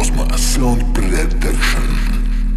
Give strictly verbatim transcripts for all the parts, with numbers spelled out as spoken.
Cosmo Sound Production.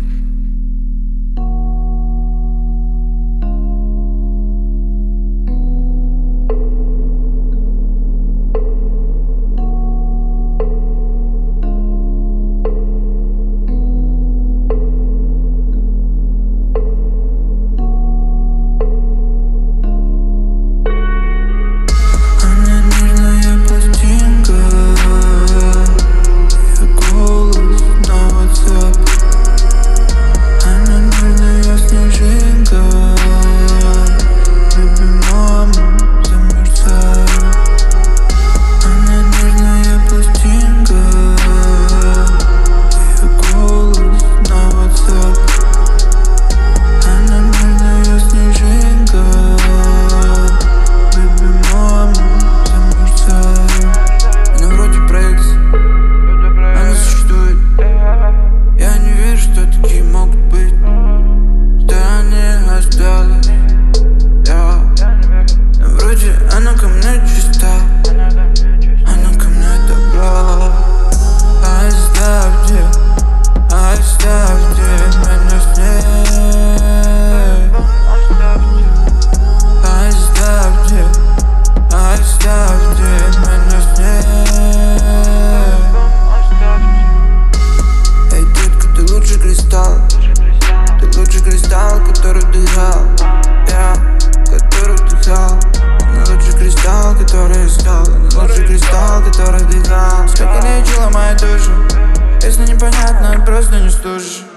Который вдыхал, я, который вдыхал. Она лучший кристалл, который я стал. Она лучший кристалл, который вдыхал. Сколько лечила мою душу, если непонятно, просто не слушаешь.